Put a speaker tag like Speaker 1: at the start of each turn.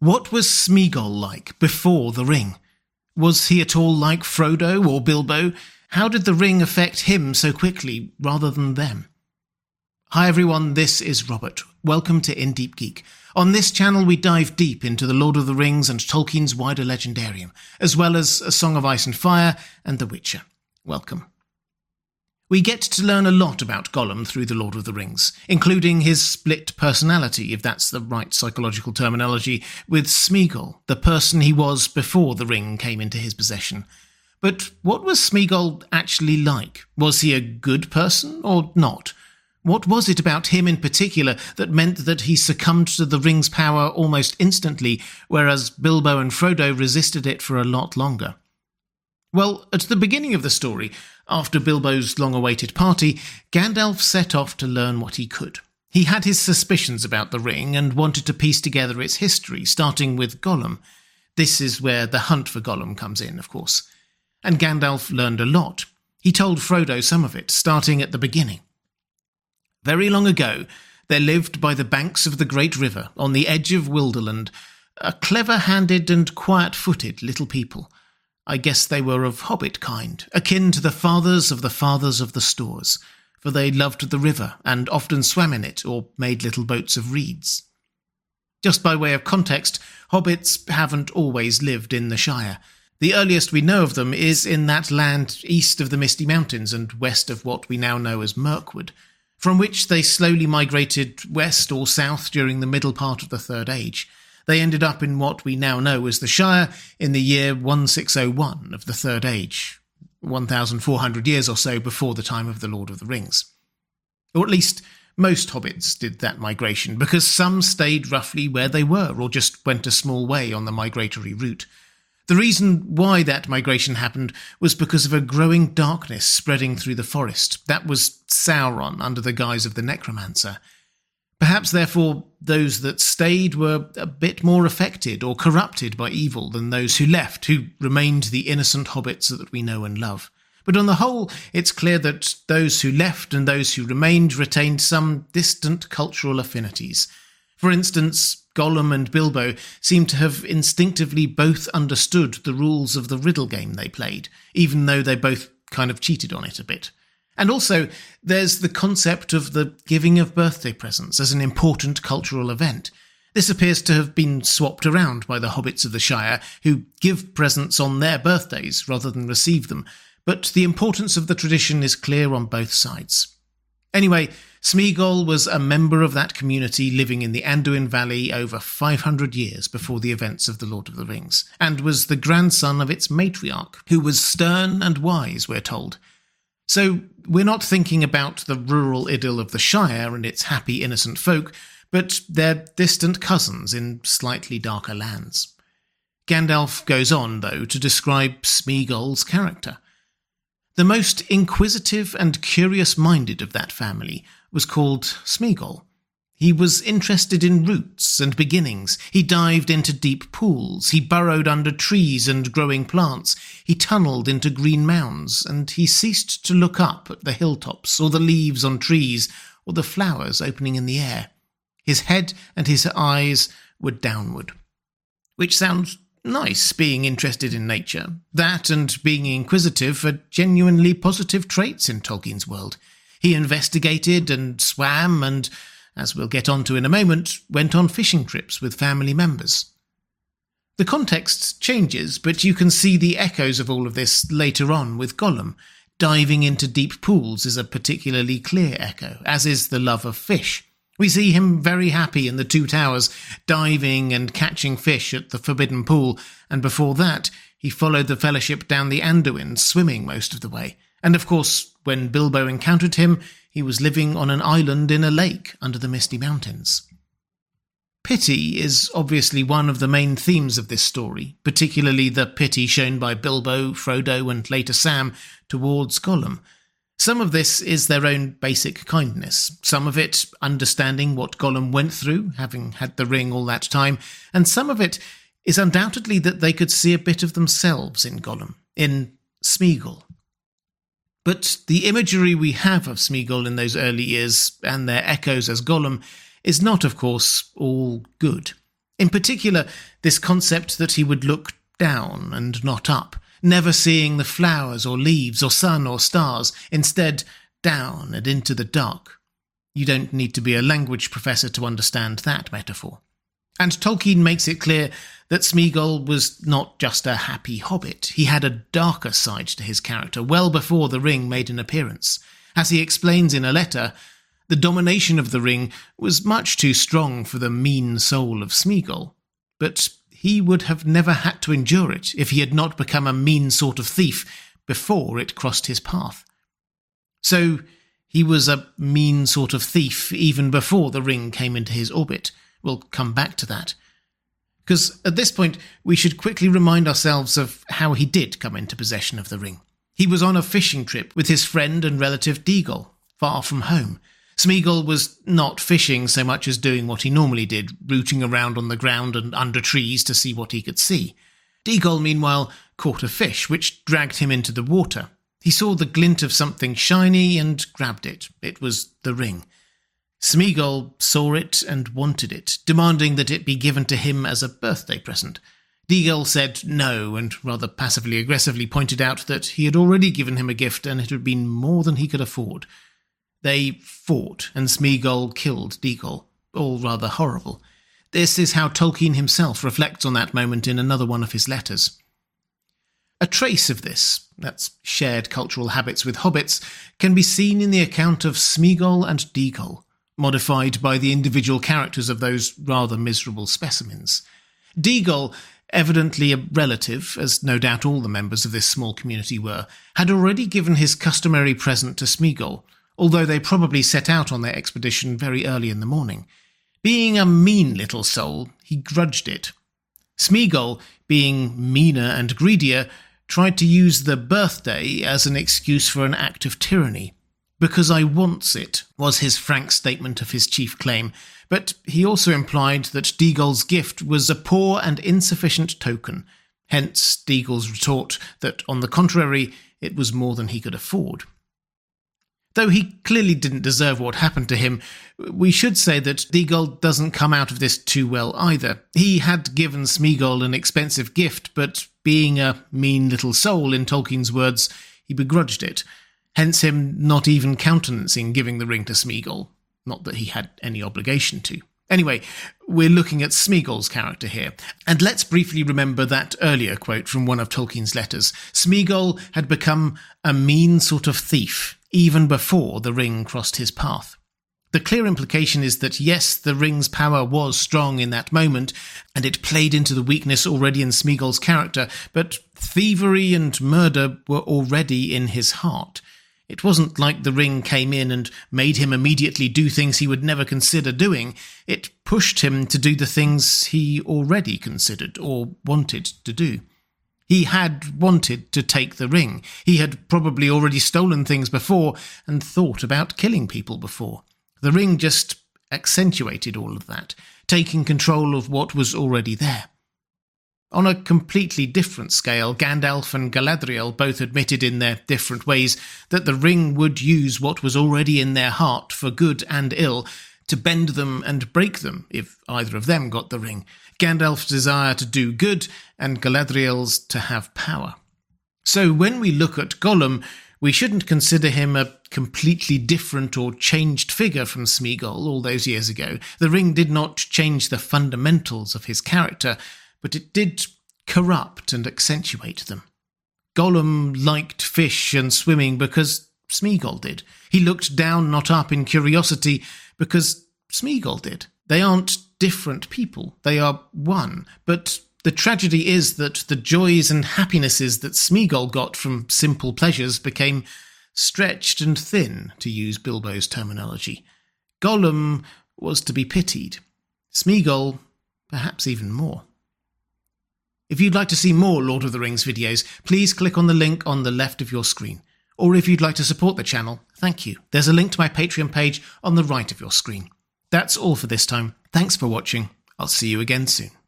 Speaker 1: What was Smeagol like before the ring? Was he at all like Frodo or Bilbo? How did the ring affect him so quickly rather than them? Hi everyone, this is Robert. Welcome to In Deep Geek. On this channel we dive deep into the Lord of the Rings and Tolkien's wider legendarium, as well as A Song of Ice and Fire and The Witcher. Welcome. We get to learn a lot about Gollum through The Lord of the Rings, including his split personality, if that's the right psychological terminology, with Smeagol, the person he was before the ring came into his possession. But what was Smeagol actually like? Was he a good person or not? What was it about him in particular that meant that he succumbed to the ring's power almost instantly, whereas Bilbo and Frodo resisted it for a lot longer? Well, at the beginning of the story, after Bilbo's long-awaited party, Gandalf set off to learn what he could. He had his suspicions about the ring and wanted to piece together its history, starting with Gollum. This is where the hunt for Gollum comes in, of course. And Gandalf learned a lot. He told Frodo some of it, starting at the beginning. Very long ago, there lived by the banks of the great river, on the edge of Wilderland, a clever-handed and quiet-footed little people. I guess they were of hobbit kind, akin to the fathers of the Stores, for they loved the river and often swam in it or made little boats of reeds. Just by way of context, hobbits haven't always lived in the Shire. The earliest we know of them is in that land east of the Misty Mountains and west of what we now know as Mirkwood, from which they slowly migrated west or south during the middle part of the Third Age. They ended up in what we now know as the Shire in the year 1601 of the Third Age, 1,400 years or so before the time of the Lord of the Rings. Or at least most hobbits did that migration, because some stayed roughly where they were or just went a small way on the migratory route. The reason why that migration happened was because of a growing darkness spreading through the forest. That was Sauron under the guise of the Necromancer. Perhaps, therefore, those that stayed were a bit more affected or corrupted by evil than those who left, who remained the innocent hobbits that we know and love. But on the whole, it's clear that those who left and those who remained retained some distant cultural affinities. For instance, Gollum and Bilbo seem to have instinctively both understood the rules of the riddle game they played, even though they both kind of cheated on it a bit. And also, there's the concept of the giving of birthday presents as an important cultural event. This appears to have been swapped around by the hobbits of the Shire, who give presents on their birthdays rather than receive them, but the importance of the tradition is clear on both sides. Anyway, Smeagol was a member of that community living in the Anduin Valley over 500 years before the events of The Lord of the Rings, and was the grandson of its matriarch, who was stern and wise, we're told. So we're not thinking about the rural idyll of the Shire and its happy innocent folk, but their distant cousins in slightly darker lands. Gandalf goes on, though, to describe Smeagol's character. The most inquisitive and curious-minded of that family was called Smeagol. He was interested in roots and beginnings. He dived into deep pools. He burrowed under trees and growing plants. He tunnelled into green mounds, and he ceased to look up at the hilltops or the leaves on trees or the flowers opening in the air. His head and his eyes were downward. Which sounds nice, being interested in nature. That and being inquisitive are genuinely positive traits in Tolkien's world. He investigated and swam and, as we'll get onto in a moment, went on fishing trips with family members. The context changes, but you can see the echoes of all of this later on with Gollum. Diving into deep pools is a particularly clear echo, as is the love of fish. We see him very happy in the Two Towers, diving and catching fish at the Forbidden Pool, and before that, he followed the Fellowship down the Anduin, swimming most of the way. And of course, when Bilbo encountered him, he was living on an island in a lake under the Misty Mountains. Pity is obviously one of the main themes of this story, particularly the pity shown by Bilbo, Frodo, and later Sam towards Gollum. Some of this is their own basic kindness, some of it understanding what Gollum went through, having had the ring all that time, and some of it is undoubtedly that they could see a bit of themselves in Gollum, in Smeagol. But the imagery we have of Smeagol in those early years, and their echoes as Gollum, is not, of course, all good. In particular, this concept that he would look down and not up, never seeing the flowers or leaves or sun or stars, instead down and into the dark. You don't need to be a language professor to understand that metaphor. And Tolkien makes it clear that Smeagol was not just a happy hobbit. He had a darker side to his character well before the ring made an appearance. As he explains in a letter, the domination of the ring was much too strong for the mean soul of Smeagol, but he would have never had to endure it if he had not become a mean sort of thief before it crossed his path. So he was a mean sort of thief even before the ring came into his orbit. We'll come back to that. Because at this point, we should quickly remind ourselves of how he did come into possession of the ring. He was on a fishing trip with his friend and relative Deagol, far from home. Smeagol was not fishing so much as doing what he normally did, rooting around on the ground and under trees to see what he could see. Deagol, meanwhile, caught a fish, which dragged him into the water. He saw the glint of something shiny and grabbed it. It was the ring. Smeagol saw it and wanted it, demanding that it be given to him as a birthday present. Deagol said no, and rather passively-aggressively pointed out that he had already given him a gift and it had been more than he could afford. They fought, and Smeagol killed Deagol, all rather horrible. This is how Tolkien himself reflects on that moment in another one of his letters. A trace of this, that's shared cultural habits with hobbits, can be seen in the account of Smeagol and Deagol, modified by the individual characters of those rather miserable specimens. Deagol, evidently a relative, as no doubt all the members of this small community were, had already given his customary present to Smeagol, although they probably set out on their expedition very early in the morning. Being a mean little soul, he grudged it. Smeagol, being meaner and greedier, tried to use the birthday as an excuse for an act of tyranny. "Because I wants it," was his frank statement of his chief claim, but he also implied that Deagol's gift was a poor and insufficient token, hence Deagol's retort that, on the contrary, it was more than he could afford. Though he clearly didn't deserve what happened to him, we should say that Deagol doesn't come out of this too well either. He had given Smeagol an expensive gift, but being a mean little soul, in Tolkien's words, he begrudged it, hence him not even countenancing giving the ring to Smeagol. Not that he had any obligation to. Anyway, we're looking at Smeagol's character here, and let's briefly remember that earlier quote from one of Tolkien's letters. Smeagol had become a mean sort of thief, even before the ring crossed his path. The clear implication is that yes, the ring's power was strong in that moment, and it played into the weakness already in Smeagol's character, but thievery and murder were already in his heart. It wasn't like the ring came in and made him immediately do things he would never consider doing. It pushed him to do the things he already considered or wanted to do. He had wanted to take the ring. He had probably already stolen things before and thought about killing people before. The ring just accentuated all of that, taking control of what was already there. On a completely different scale, Gandalf and Galadriel both admitted in their different ways that the ring would use what was already in their heart for good and ill to bend them and break them if either of them got the ring. Gandalf's desire to do good and Galadriel's to have power. So when we look at Gollum, we shouldn't consider him a completely different or changed figure from Smeagol all those years ago. The ring did not change the fundamentals of his character, but it did corrupt and accentuate them. Gollum liked fish and swimming because Smeagol did. He looked down, not up, in curiosity because Smeagol did. They aren't different people. They are one. But the tragedy is that the joys and happinesses that Smeagol got from simple pleasures became stretched and thin, to use Bilbo's terminology. Gollum was to be pitied. Smeagol, perhaps even more. If you'd like to see more Lord of the Rings videos, please click on the link on the left of your screen. Or if you'd like to support the channel, thank you. There's a link to my Patreon page on the right of your screen. That's all for this time. Thanks for watching. I'll see you again soon.